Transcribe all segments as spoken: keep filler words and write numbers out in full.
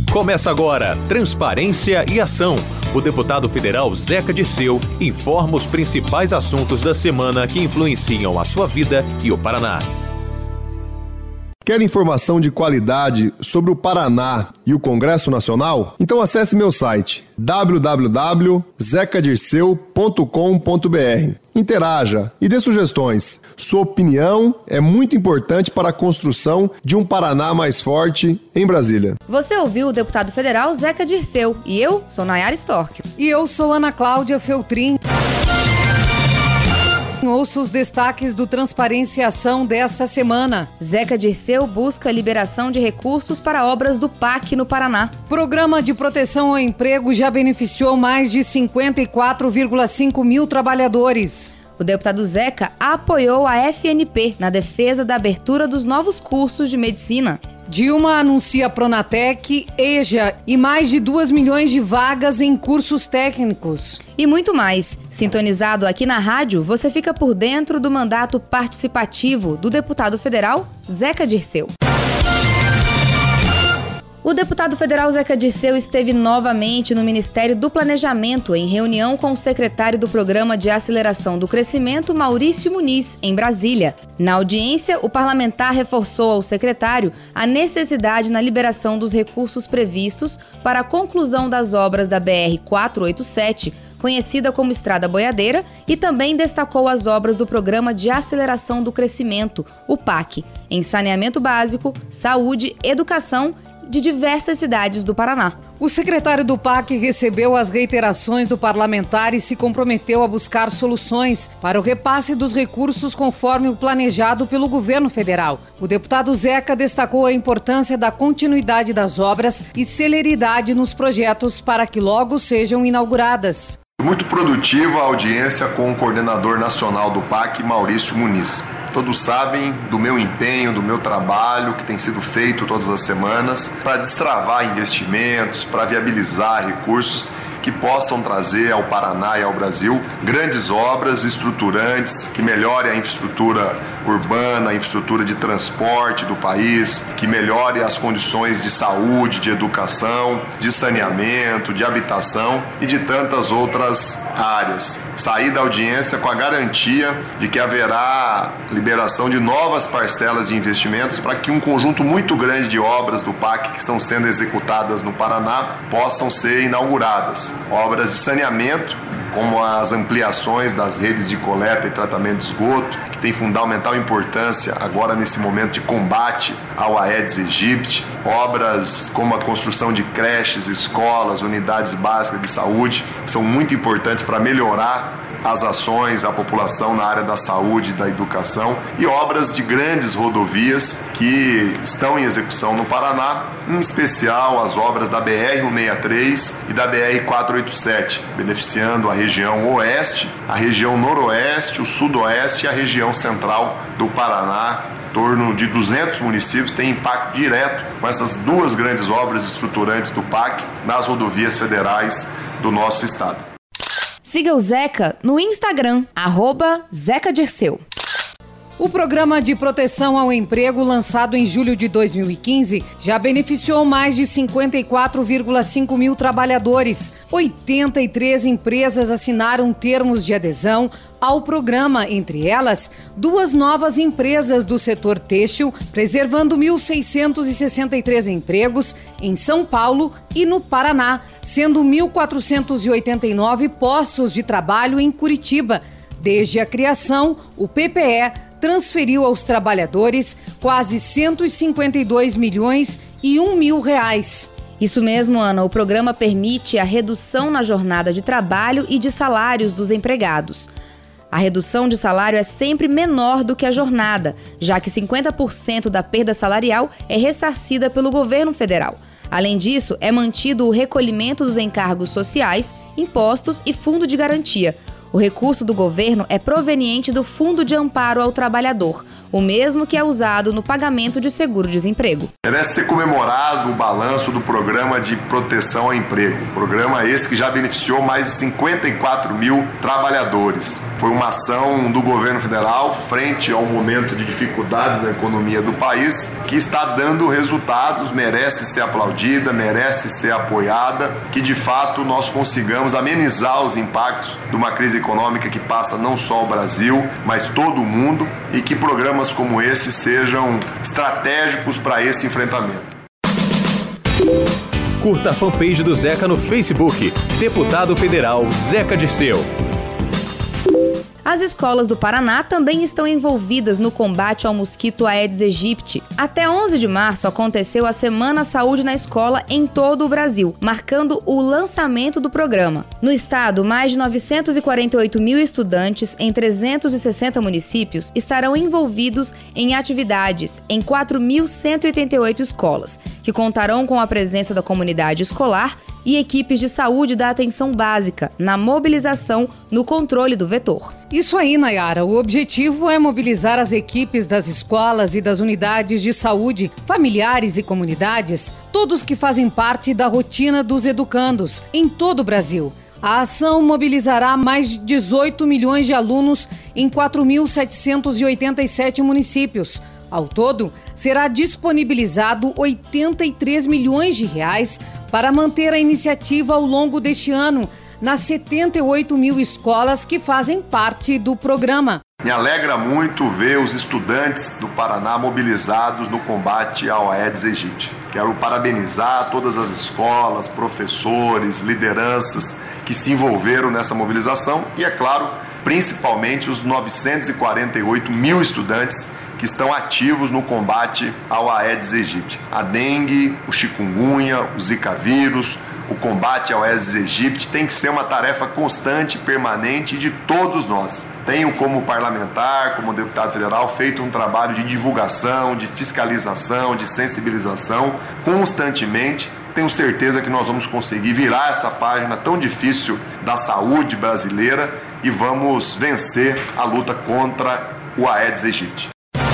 Começa agora Transparência e Ação. O deputado federal Zeca Dirceu informa os principais assuntos da semana que influenciam a sua vida e o Paraná. Quer informação de qualidade sobre o Paraná e o Congresso Nacional? Então acesse meu site w w w ponto zeca dirceu ponto com ponto b r. Interaja e dê sugestões. Sua opinião é muito importante para a construção de um Paraná mais forte em Brasília. Você ouviu o deputado federal Zeca Dirceu e eu sou Nayara Storck. E eu sou Ana Cláudia Feltrin. Ouça os destaques do Transparência e Ação desta semana. Zeca Dirceu busca liberação de recursos para obras do P A C no Paraná. Programa de proteção ao emprego já beneficiou mais de cinquenta e quatro vírgula cinco mil trabalhadores. O deputado Zeca apoiou a F N P na defesa da abertura dos novos cursos de medicina. Dilma anuncia Pronatec, EJA e mais de duas milhões de vagas em cursos técnicos. E muito mais. Sintonizado aqui na rádio, você fica por dentro do mandato participativo do deputado federal Zeca Dirceu. O deputado federal Zeca Dirceu esteve novamente no Ministério do Planejamento em reunião com o secretário do Programa de Aceleração do Crescimento, Maurício Muniz, em Brasília. Na audiência, o parlamentar reforçou ao secretário a necessidade na liberação dos recursos previstos para a conclusão das obras da B R quatrocentos e oitenta e sete, conhecida como Estrada Boiadeira, e também destacou as obras do Programa de Aceleração do Crescimento, o P A C, em saneamento básico, saúde, educação de diversas cidades do Paraná. O secretário do P A C recebeu as reiterações do parlamentar e se comprometeu a buscar soluções para o repasse dos recursos conforme o planejado pelo governo federal. O deputado Zeca destacou a importância da continuidade das obras e celeridade nos projetos para que logo sejam inauguradas. Muito produtiva a audiência com o coordenador nacional do P A C, Maurício Muniz. Todos sabem do meu empenho, do meu trabalho que tem sido feito todas as semanas para destravar investimentos, para viabilizar recursos que possam trazer ao Paraná e ao Brasil grandes obras estruturantes, que melhore a infraestrutura urbana, a infraestrutura de transporte do país, que melhore as condições de saúde, de educação, de saneamento, de habitação e de tantas outras áreas. Saí da audiência com a garantia de que haverá liberação de novas parcelas de investimentos para que um conjunto muito grande de obras do P A C que estão sendo executadas no Paraná possam ser inauguradas. Obras de saneamento, como as ampliações das redes de coleta e tratamento de esgoto, que tem fundamental importância agora nesse momento de combate ao Aedes aegypti, obras como a construção de creches, escolas, unidades básicas de saúde, que são muito importantes para melhorar as ações à população na área da saúde e da educação, e obras de grandes rodovias que estão em execução no Paraná, em especial as obras da B R cento e sessenta e três e da B R quatrocentos e oitenta e sete, beneficiando a região oeste, a região noroeste, o sudoeste e a região central do Paraná. Em torno de duzentos municípios têm impacto direto com essas duas grandes obras estruturantes do P A C nas rodovias federais do nosso estado. Siga o Zeca no Instagram, arroba Zeca Dirceu. O Programa de Proteção ao Emprego, lançado em julho de dois mil e quinze, já beneficiou mais de cinquenta e quatro vírgula cinco mil trabalhadores. oitenta e três empresas assinaram termos de adesão ao programa, entre elas, duas novas empresas do setor têxtil, preservando mil seiscentos e sessenta e três empregos em São Paulo e no Paraná, sendo mil quatrocentos e oitenta e nove postos de trabalho em Curitiba. Desde a criação, o P P E transferiu aos trabalhadores quase cento e cinquenta e dois milhões e um mil reais. Isso mesmo, Ana. O programa permite a redução na jornada de trabalho e de salários dos empregados. A redução de salário é sempre menor do que a jornada, já que cinquenta por cento da perda salarial é ressarcida pelo governo federal. Além disso, é mantido o recolhimento dos encargos sociais, impostos e fundo de garantia. O recurso do governo é proveniente do Fundo de Amparo ao Trabalhador, o mesmo que é usado no pagamento de seguro-desemprego. Merece ser comemorado o balanço do Programa de Proteção ao Emprego. Programa esse que já beneficiou mais de cinquenta e quatro mil trabalhadores. Foi uma ação do governo federal frente ao momento de dificuldades na economia do país que está dando resultados, merece ser aplaudida, merece ser apoiada, que de fato nós consigamos amenizar os impactos de uma crise econômica que passa não só o Brasil, mas todo o mundo, e que programas como esse sejam estratégicos para esse enfrentamento. Curta a fanpage do Zeca no Facebook, Deputado Federal Zeca Dirceu. As escolas do Paraná também estão envolvidas no combate ao mosquito Aedes aegypti. Até onze de março aconteceu a Semana Saúde na Escola em todo o Brasil, marcando o lançamento do programa. No estado, mais de novecentos e quarenta e oito mil estudantes em trezentos e sessenta municípios estarão envolvidos em atividades em quatro mil cento e oitenta e oito escolas, que contarão com a presença da comunidade escolar e equipes de saúde da atenção básica na mobilização no controle do vetor. Isso aí, Nayara. O objetivo é mobilizar as equipes das escolas e das unidades de saúde, familiares e comunidades, todos que fazem parte da rotina dos educandos em todo o Brasil. A ação mobilizará mais de dezoito milhões de alunos em quatro mil setecentos e oitenta e sete municípios. Ao todo, será disponibilizado oitenta e três milhões de reais para manter a iniciativa ao longo deste ano, nas setenta e oito mil escolas que fazem parte do programa. Me alegra muito ver os estudantes do Paraná mobilizados no combate ao Aedes aegypti. Quero parabenizar todas as escolas, professores, lideranças que se envolveram nessa mobilização e, é claro, principalmente os novecentos e quarenta e oito mil estudantes que estão ativos no combate ao Aedes aegypti. A dengue, o chikungunya, o zika vírus, o combate ao Aedes aegypti tem que ser uma tarefa constante, permanente de todos nós. Tenho como parlamentar, como deputado federal, feito um trabalho de divulgação, de fiscalização, de sensibilização constantemente. Tenho certeza que nós vamos conseguir virar essa página tão difícil da saúde brasileira e vamos vencer a luta contra o Aedes aegypti.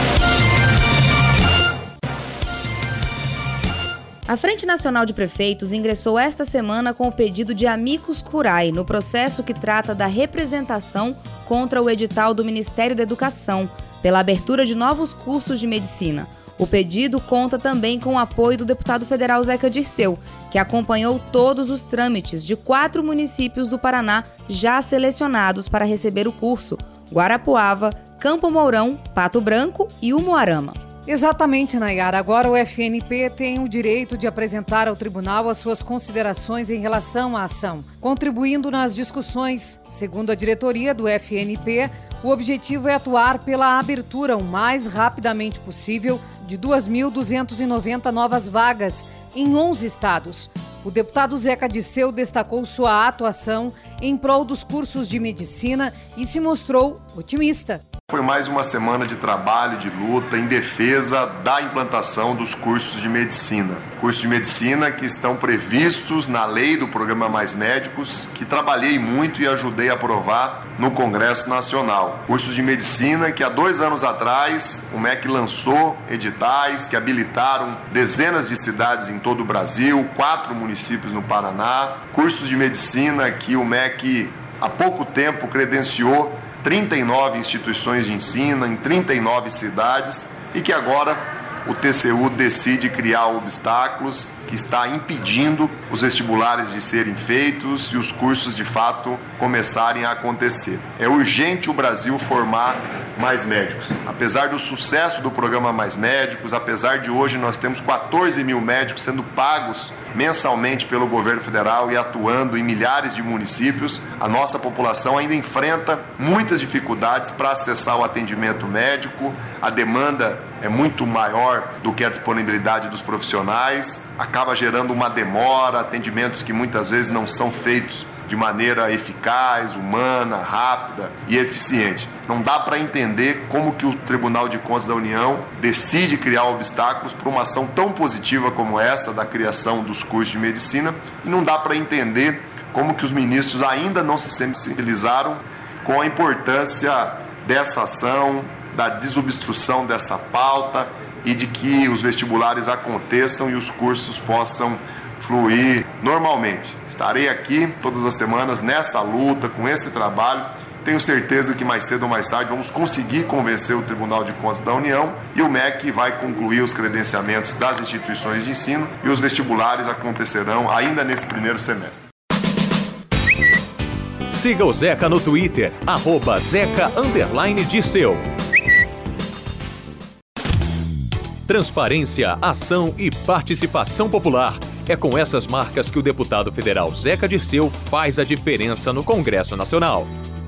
A Frente Nacional de Prefeitos ingressou esta semana com o pedido de amicus curiae no processo que trata da representação contra o edital do Ministério da Educação, pela abertura de novos cursos de medicina. O pedido conta também com o apoio do deputado federal Zeca Dirceu, que acompanhou todos os trâmites de quatro municípios do Paraná já selecionados para receber o curso: Guarapuava, Campo Mourão, Pato Branco e Umuarama. Exatamente, Nayara. Agora o F N P tem o direito de apresentar ao tribunal as suas considerações em relação à ação, contribuindo nas discussões. Segundo a diretoria do F N P, o objetivo é atuar pela abertura o mais rapidamente possível de duas mil duzentas e noventa novas vagas em onze estados. O deputado Zeca Dirceu destacou sua atuação em prol dos cursos de medicina e se mostrou otimista. Foi mais uma semana de trabalho, de luta em defesa da implantação dos cursos de medicina. Cursos de medicina que estão previstos na lei do Programa Mais Médicos, que trabalhei muito e ajudei a aprovar no Congresso Nacional. Cursos de medicina que há dois anos atrás o M E C lançou editais que habilitaram dezenas de cidades em todo o Brasil, quatro municípios no Paraná. Cursos de medicina que o M E C há pouco tempo credenciou trinta e nove instituições de ensino em trinta e nove cidades e que agora o T C U decide criar obstáculos que está impedindo os vestibulares de serem feitos e os cursos de fato começarem a acontecer. É urgente o Brasil formar mais médicos. Apesar do sucesso do programa Mais Médicos, apesar de hoje nós temos quatorze mil médicos sendo pagos mensalmente pelo governo federal e atuando em milhares de municípios, a nossa população ainda enfrenta muitas dificuldades para acessar o atendimento médico, a demanda é muito maior do que a disponibilidade dos profissionais, acaba gerando uma demora, atendimentos que muitas vezes não são feitos de maneira eficaz, humana, rápida e eficiente. Não dá para entender como que o Tribunal de Contas da União decide criar obstáculos para uma ação tão positiva como essa da criação dos cursos de medicina e não dá para entender como que os ministros ainda não se sensibilizaram com a importância dessa ação, da desobstrução dessa pauta e de que os vestibulares aconteçam e os cursos possam fluir normalmente. Estarei aqui todas as semanas nessa luta, com esse trabalho. Tenho certeza que mais cedo ou mais tarde vamos conseguir convencer o Tribunal de Contas da União e o M E C vai concluir os credenciamentos das instituições de ensino e os vestibulares acontecerão ainda nesse primeiro semestre. Siga o Zeca no Twitter, arroba Zeca underline Dirceu. Transparência, ação e participação popular. É com essas marcas que o deputado federal Zeca Dirceu faz a diferença no Congresso Nacional.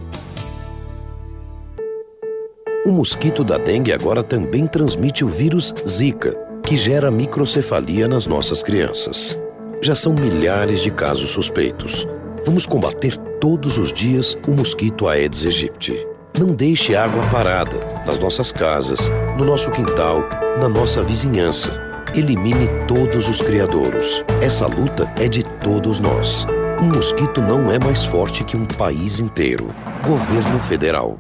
O mosquito da dengue agora também transmite o vírus Zika, que gera microcefalia nas nossas crianças. Já são milhares de casos suspeitos. Vamos combater todos os dias o mosquito Aedes aegypti. Não deixe água parada nas nossas casas, no nosso quintal, na nossa vizinhança. Elimine todos os criadouros. Essa luta é de todos nós. Um mosquito não é mais forte que um país inteiro. Governo Federal.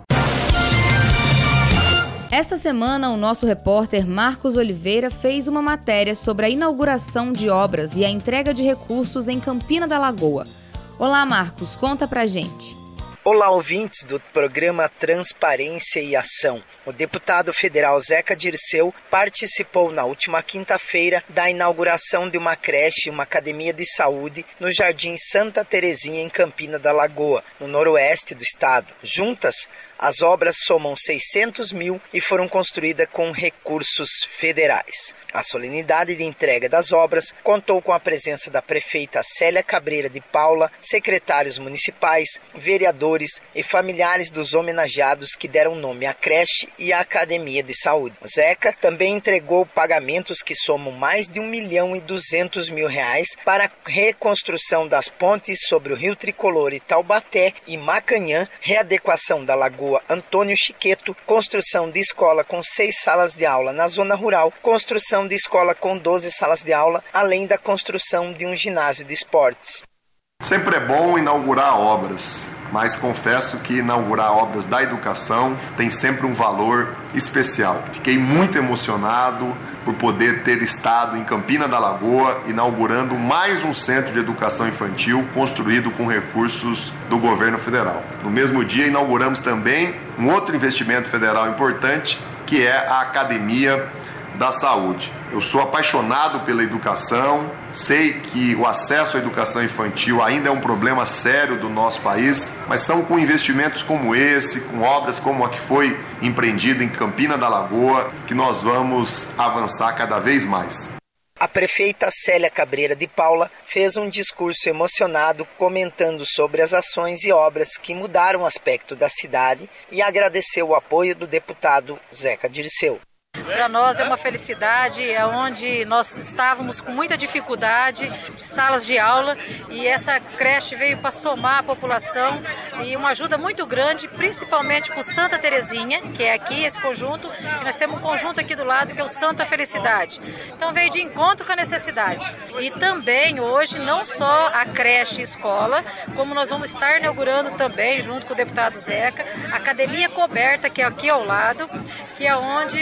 Esta semana, o nosso repórter Marcos Oliveira fez uma matéria sobre a inauguração de obras e a entrega de recursos em Campina da Lagoa. Olá, Marcos, conta pra gente. Olá, ouvintes do programa Transparência e Ação. O deputado federal Zeca Dirceu participou na última quinta-feira da inauguração de uma creche e uma academia de saúde no Jardim Santa Terezinha, em Campina da Lagoa, no noroeste do estado. Juntas, as obras somam seiscentos mil e foram construídas com recursos federais. A solenidade de entrega das obras contou com a presença da prefeita Célia Cabreira de Paula, secretários municipais, vereadores e familiares dos homenageados que deram nome à creche e à academia de saúde. Zeca também entregou pagamentos que somam mais de um milhão e duzentos mil reais para a reconstrução das pontes sobre o Rio Tricolor e Taubaté e Macanhã, readequação da Lagoa Antônio Chiqueto, construção de escola com seis salas de aula na zona rural, construção de escola com doze salas de aula, além da construção de um ginásio de esportes. Sempre é bom inaugurar obras, mas confesso que inaugurar obras da educação tem sempre um valor especial. Fiquei muito emocionado por poder ter estado em Campina da Lagoa inaugurando mais um centro de educação infantil construído com recursos do governo federal. No mesmo dia inauguramos também um outro investimento federal importante, que é a Academia da Saúde. Eu sou apaixonado pela educação, sei que o acesso à educação infantil ainda é um problema sério do nosso país, mas são com investimentos como esse, com obras como a que foi empreendida em Campina da Lagoa, que nós vamos avançar cada vez mais. A prefeita Célia Cabreira de Paula fez um discurso emocionado comentando sobre as ações e obras que mudaram o aspecto da cidade e agradeceu o apoio do deputado Zeca Dirceu. Para nós é uma felicidade, é onde nós estávamos com muita dificuldade de salas de aula e essa creche veio para somar a população e uma ajuda muito grande, principalmente com Santa Terezinha, que é aqui esse conjunto, e nós temos um conjunto aqui do lado que é o Santa Felicidade. Então veio de encontro com a necessidade. E também hoje não só a creche e escola, como nós vamos estar inaugurando também, junto com o deputado Zeca, a academia coberta, que é aqui ao lado, que é onde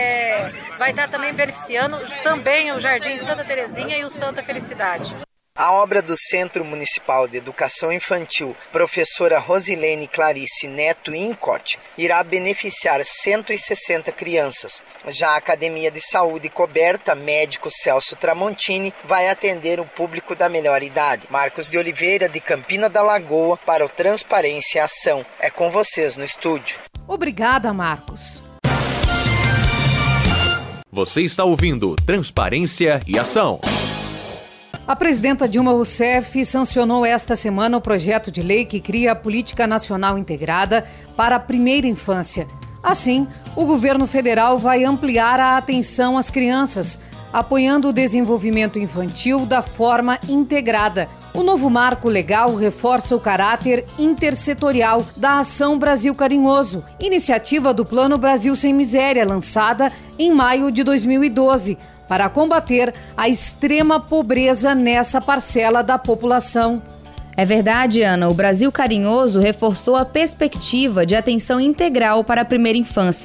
é, vai estar também beneficiando também o Jardim Santa Terezinha e o Santa Felicidade. A obra do Centro Municipal de Educação Infantil, professora Rosilene Clarice Neto Incote, irá beneficiar cento e sessenta crianças. Já a Academia de Saúde coberta, médico Celso Tramontini, vai atender o público da melhor idade. Marcos de Oliveira, de Campina da Lagoa, para o Transparência e Ação. É com vocês no estúdio. Obrigada, Marcos. Você está ouvindo Transparência e Ação. A presidenta Dilma Rousseff sancionou esta semana o projeto de lei que cria a Política Nacional Integrada para a Primeira Infância. Assim, o governo federal vai ampliar a atenção às crianças, apoiando o desenvolvimento infantil da forma integrada. O novo marco legal reforça o caráter intersetorial da Ação Brasil Carinhoso, iniciativa do Plano Brasil Sem Miséria, lançada em maio de dois mil e doze, para combater a extrema pobreza nessa parcela da população. É verdade, Ana. O Brasil Carinhoso reforçou a perspectiva de atenção integral para a primeira infância,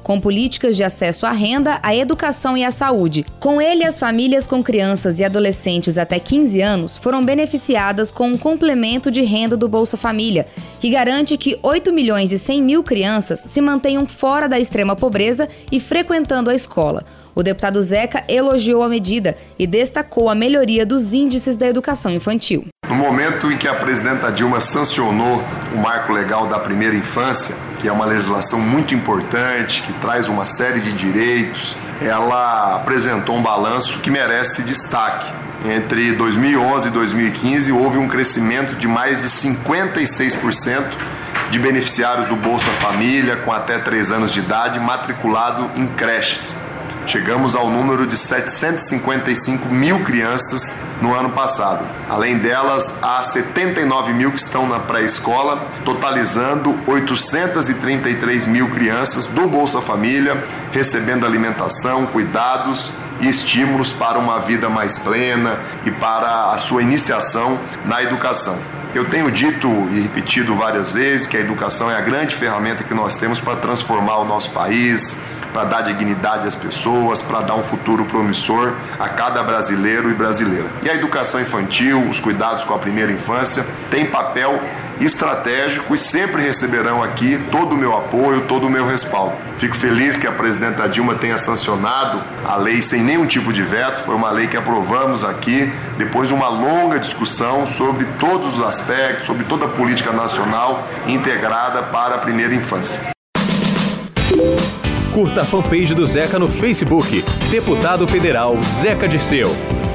com políticas de acesso à renda, à educação e à saúde. Com ele, as famílias com crianças e adolescentes até quinze anos foram beneficiadas com um complemento de renda do Bolsa Família, que garante que oito milhões e cem mil crianças se mantenham fora da extrema pobreza e frequentando a escola. O deputado Zeca elogiou a medida e destacou a melhoria dos índices da educação infantil. No momento em que a presidenta Dilma sancionou o marco legal da primeira infância, que é uma legislação muito importante, que traz uma série de direitos, ela apresentou um balanço que merece destaque. Entre dois mil e onze e dois mil e quinze, houve um crescimento de mais de cinquenta e seis por cento de beneficiários do Bolsa Família com até três anos de idade matriculado em creches. Chegamos ao número de setecentos e cinquenta e cinco mil crianças no ano passado. Além delas, há setenta e nove mil que estão na pré-escola, totalizando oitocentos e trinta e três mil crianças do Bolsa Família, recebendo alimentação, cuidados e estímulos para uma vida mais plena e para a sua iniciação na educação. Eu tenho dito e repetido várias vezes que a educação é a grande ferramenta que nós temos para transformar o nosso país, para dar dignidade às pessoas, para dar um futuro promissor a cada brasileiro e brasileira. E a educação infantil, os cuidados com a primeira infância, têm papel estratégico e sempre receberão aqui todo o meu apoio, todo o meu respaldo. Fico feliz que a presidenta Dilma tenha sancionado a lei sem nenhum tipo de veto. Foi uma lei que aprovamos aqui depois de uma longa discussão sobre todos os aspectos, sobre toda a política nacional integrada para a primeira infância. Curta a fanpage do Zeca no Facebook, Deputado Federal Zeca Dirceu.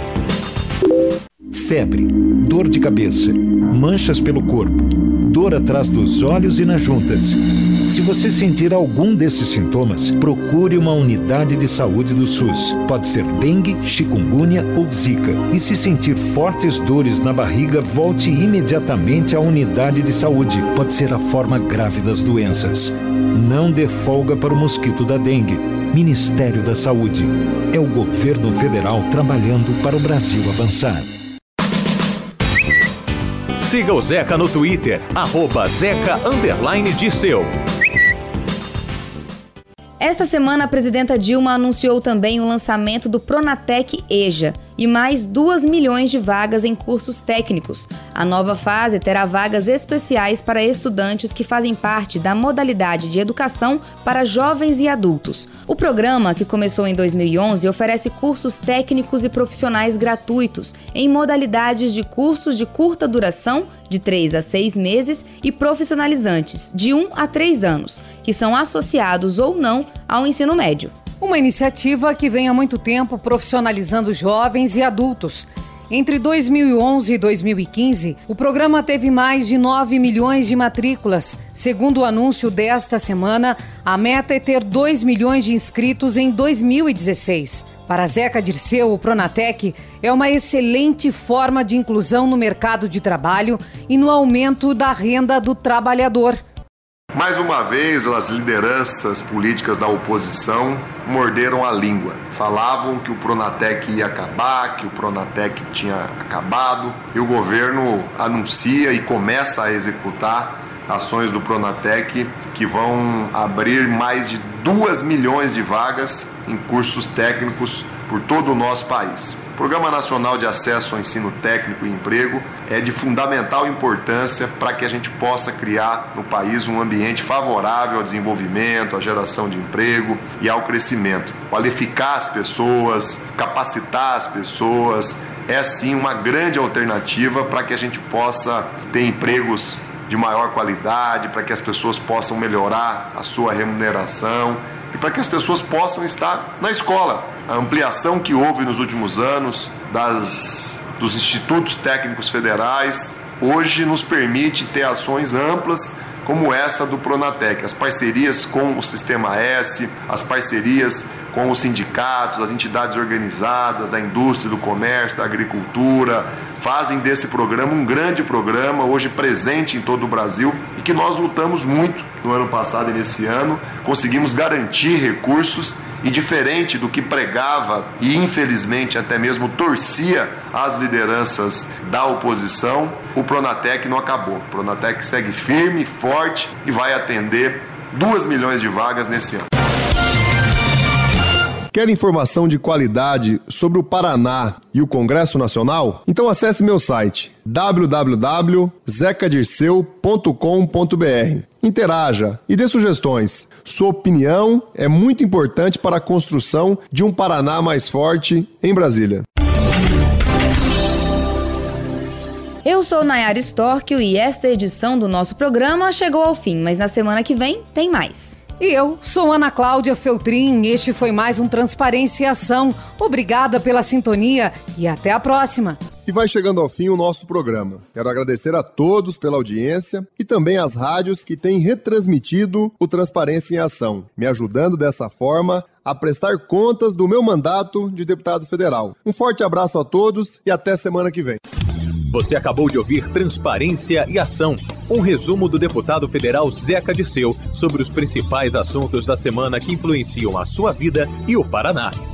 Febre, dor de cabeça, manchas pelo corpo, dor atrás dos olhos e nas juntas. Se você sentir algum desses sintomas, procure uma unidade de saúde do SUS. Pode ser dengue, chikungunya ou zika. E se sentir fortes dores na barriga, volte imediatamente à unidade de saúde. Pode ser a forma grave das doenças. Não dê folga para o mosquito da dengue. Ministério da Saúde. É o governo federal trabalhando para o Brasil avançar. Siga o Zeca no Twitter, arroba Zeca underline Dirceu. Esta semana, a presidenta Dilma anunciou também o lançamento do Pronatec EJA e mais duas milhões de vagas em cursos técnicos. A nova fase terá vagas especiais para estudantes que fazem parte da modalidade de educação para jovens e adultos. O programa, que começou em dois mil e onze, oferece cursos técnicos e profissionais gratuitos em modalidades de cursos de curta duração, de três a seis meses, e profissionalizantes, de um a três anos, que são associados ou não ao ensino médio. Uma iniciativa que vem há muito tempo profissionalizando jovens e adultos. Entre dois mil e onze e dois mil e quinze, o programa teve mais de nove milhões de matrículas. Segundo o anúncio desta semana, a meta é ter dois milhões de inscritos em dois mil e dezesseis. Para Zeca Dirceu, o Pronatec é uma excelente forma de inclusão no mercado de trabalho e no aumento da renda do trabalhador. Mais uma vez, as lideranças políticas da oposição morderam a língua. Falavam que o Pronatec ia acabar, que o Pronatec tinha acabado, e o governo anuncia e começa a executar ações do Pronatec que vão abrir mais de duas milhões de vagas em cursos técnicos por todo o nosso país. O Programa Nacional de Acesso ao Ensino Técnico e Emprego é de fundamental importância para que a gente possa criar no país um ambiente favorável ao desenvolvimento, à geração de emprego e ao crescimento. Qualificar as pessoas, capacitar as pessoas é sim uma grande alternativa para que a gente possa ter empregos de maior qualidade, para que as pessoas possam melhorar a sua remuneração e para que as pessoas possam estar na escola. A ampliação que houve nos últimos anos das, dos institutos técnicos federais hoje nos permite ter ações amplas como essa do Pronatec. As parcerias com o Sistema S, as parcerias com os sindicatos, as entidades organizadas da indústria, do comércio, da agricultura, fazem desse programa um grande programa, hoje presente em todo o Brasil, e que nós lutamos muito no ano passado e nesse ano, conseguimos garantir recursos e, diferente do que pregava e infelizmente até mesmo torcia as lideranças da oposição, o Pronatec não acabou. O Pronatec segue firme, forte e vai atender duas milhões de vagas nesse ano. Quer informação de qualidade sobre o Paraná e o Congresso Nacional? Então acesse meu site w w w ponto zeca dirceu ponto com ponto b r. Interaja e dê sugestões. Sua opinião é muito importante para a construção de um Paraná mais forte em Brasília. Eu sou Nayara Storck e esta edição do nosso programa chegou ao fim, mas na semana que vem tem mais. E eu sou Ana Cláudia Feltrin, este foi mais um Transparência e Ação. Obrigada pela sintonia e até a próxima. E vai chegando ao fim o nosso programa. Quero agradecer a todos pela audiência e também às rádios que têm retransmitido o Transparência em Ação, me ajudando dessa forma a prestar contas do meu mandato de deputado federal. Um forte abraço a todos e até semana que vem. Você acabou de ouvir Transparência e Ação, um resumo do deputado federal Zeca Dirceu sobre os principais assuntos da semana que influenciam a sua vida e o Paraná.